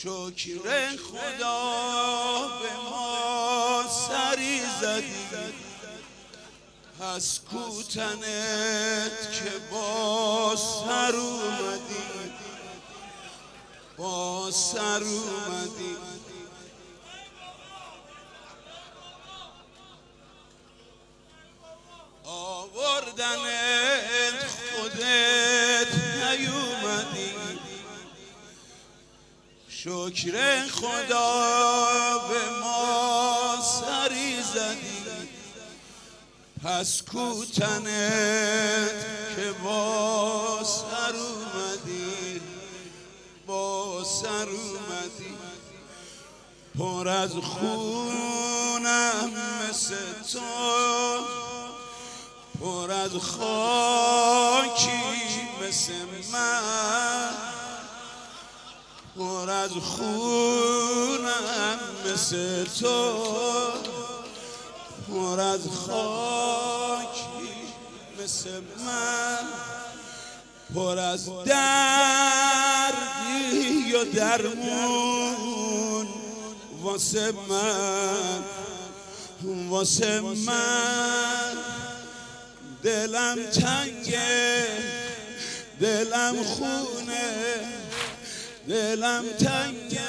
شکر خدا به ما سری زدی، پس کوتنت که با سر اومدی، با سر اومدی. آوردنت خودت نیومدی، شکر خدا به ما سری زدی، پس کوتنت که با سر اومدی، با سر اومدی. پر از خونم مثل تو، پر از خاکی مثل من، پر از خونم مثل تو، پر از خاکی مثل من، پر از دردی و درمون واسه من، واسه من. دلم تنگه، دلم خونه، دلم تنگه،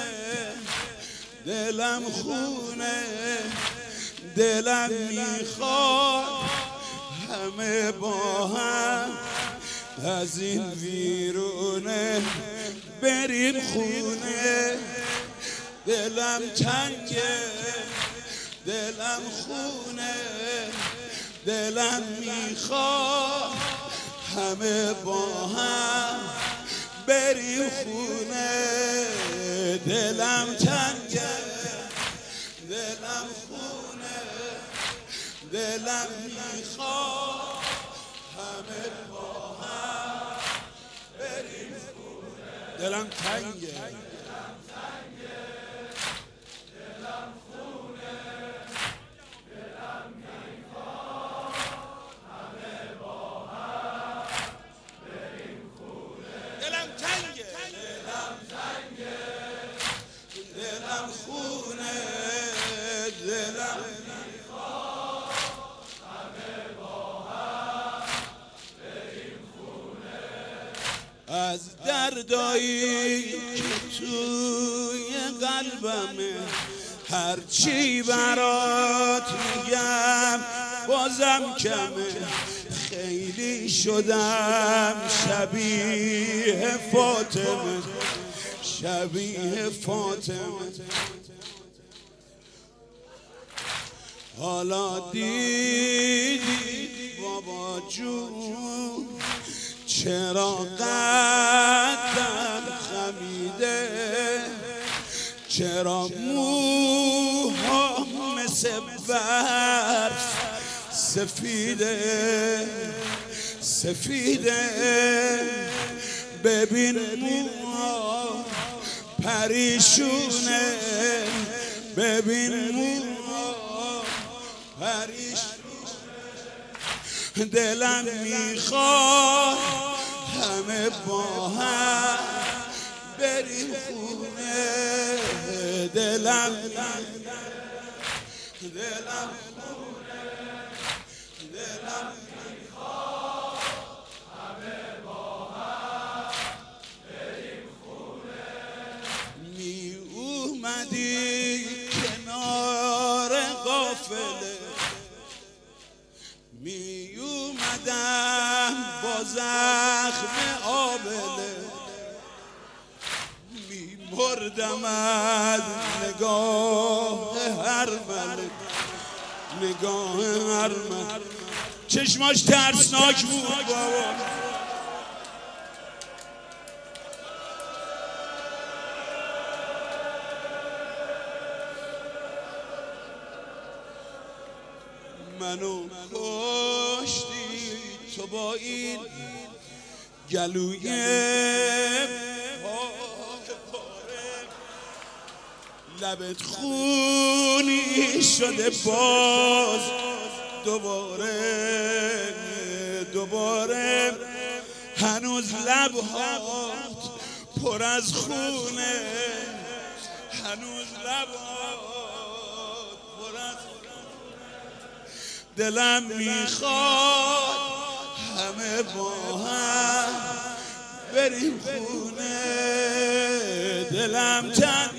دلم خونه، دلم میخواد همه با هم از این ویرونه بریم خونه. دلم تنگه، دلم خونه، دلم میخواد همه با هم بریم خونه. دلم تنگه، دلم خونه، دلم میخواد همه با هم بریم خونه. دلم تنگه، دلم خونه، دلم میخواد همه با هم بریم خونه. از دردایی که توی قلبمه هرچی برات میگم بازم کمه. خیلی شدم شبیه فاطمه، شبیه فاطمه. حالا دیدی بابا جون چرا قدم خمیده، چرا موها مثل برف سفیده، سفیده. ببین موها پریشونه، ببین موها پریشونه. دلم میخواد همه با هم بریم خونه. دلم دلم خونه، دلم میخواد همه با هم بریم خونه. می اومدی کنار قافله، می اومدم با زخم آبله، می مردم از نگاه هر ملک، نگاه هر ملک. چشماش ترسناک بود بابا. منو کشتی تو با این گلوی پاره، لبت خونی شده باز دوباره، دوباره. هنوز لبهات پر از خونه، شبات پر از دلم میخواد همه با هم بریم خونه دلم تنگ